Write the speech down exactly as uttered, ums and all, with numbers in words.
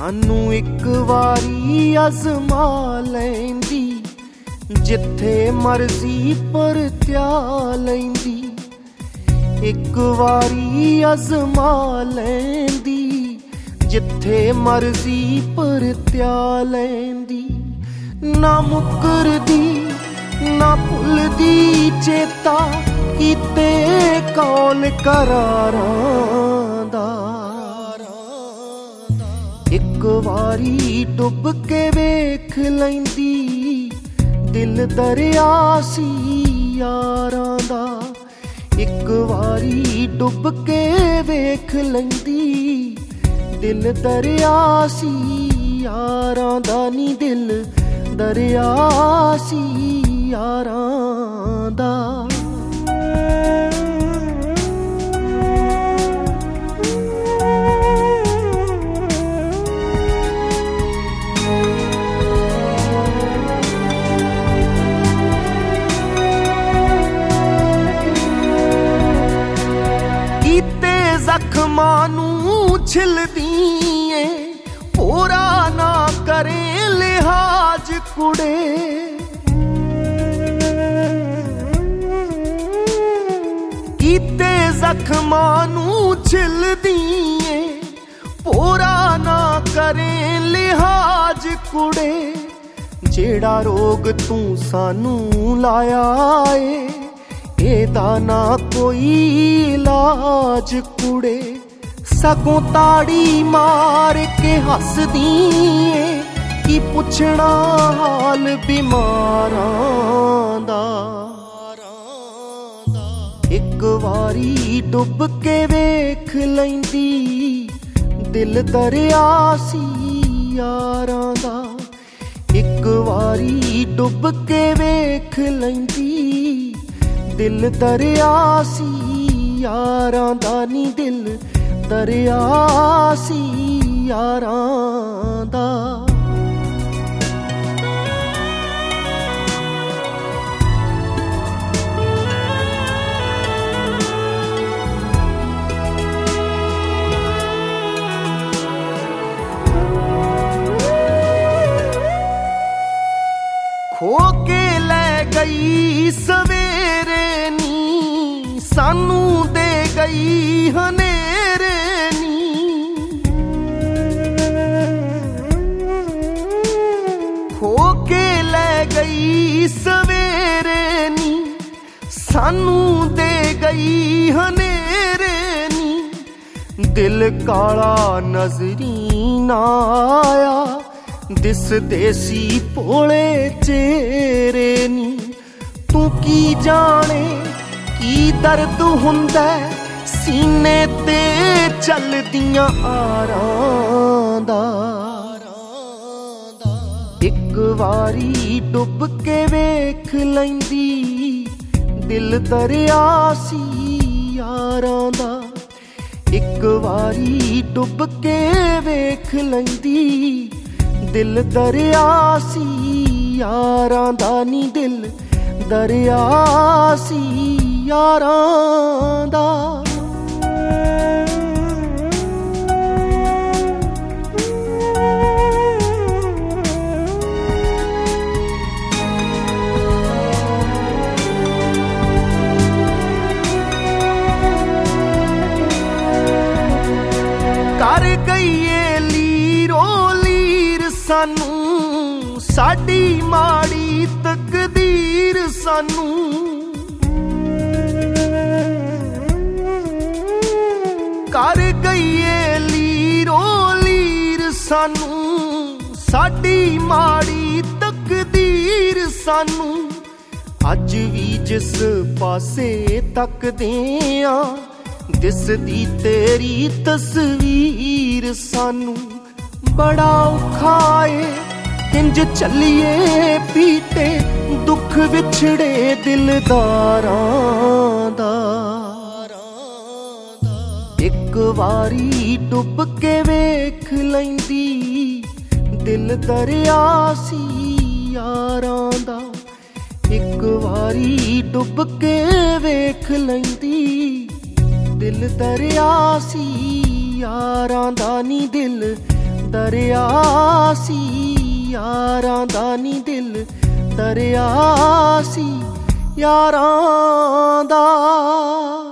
सानू एक वारी अजमा लैंदी, जिथे मर्जी परत्या लैंदी। एक वारी अजमा लैंदी, जिथे मर्जी परत्या लैंदी। ना मुकरदी ना भुलदी चेता, कीते कौल करारां दा। एक वारी डुब के वेख लैंदी, दिल दरिया सी यारां दा। एक वारी डुब के वेख लैंदी, दिल दरिया सी यारां दा। नी दिल दरिया सी यारां दा। जख्मां नूं छिलदी ऐ, पूरा ना करे लिहाज कुड़े। कीते जख्मां नूं छिलदी ऐ, पूरा ना करे लिहाज कुड़े। जेड़ा रोग तू सानू लाया ए, एदा ना कोई इलाज कुड़े। सगों ताड़ी मार के हसदी ऐ, की पुछना हाल बीमारां दा। एक वारी डुब के वेख लैंदी, दिल दरिया सी यारां दा। एक वारी डुब के वेख लैंदी, दिल दरिया सी यारां दा। नी दिल दरिया सी यारां दा। खो के ले गई सवेरे नी, सानू दे गई हनेरे नी। खो के ले गई सवेरे नी, सानू दे गई हनेरे नी। दिल काला नजरी ना आया, दिस देसी भोले चेहरे नी। तू की जाने की दर्द हुंदा सीने ते चलदियां आरां दा। एक वारी डुब के वेख लैंदी, दिल दरिया सी यारां दा। एक वारी डुब के वेख लैंदी, दिल दरिया सी यारां दा। नी दिल दरिया सी यारां दा। कर गई लीरो लीर सानू, साडी माड़ी तकदीर सानू। कर गई लीरो लीर सानू, साडी माड़ी तकदीर सानू। अज भी जिस पासे तकदे आ, दिसदी तेरी तस्वीर सानू। बड़ा औखा ए इंज चलिए पीटे, दुख विछड़े दिलदारां दा। एक वारी डुब के वेख लैंदी, दिल दरिया सी यारां दा। एक वारी डुब के वेख लैंदी, दिल दरिया सी यारां दा। नी दिल ਦਰਿਆ ਸੀ ਯਾਰਾਂ ਦਾ ਨੀ ਦਿਲ ਦਰਿਆ ਸੀ ਯਾਰਾਂ ਦਾ।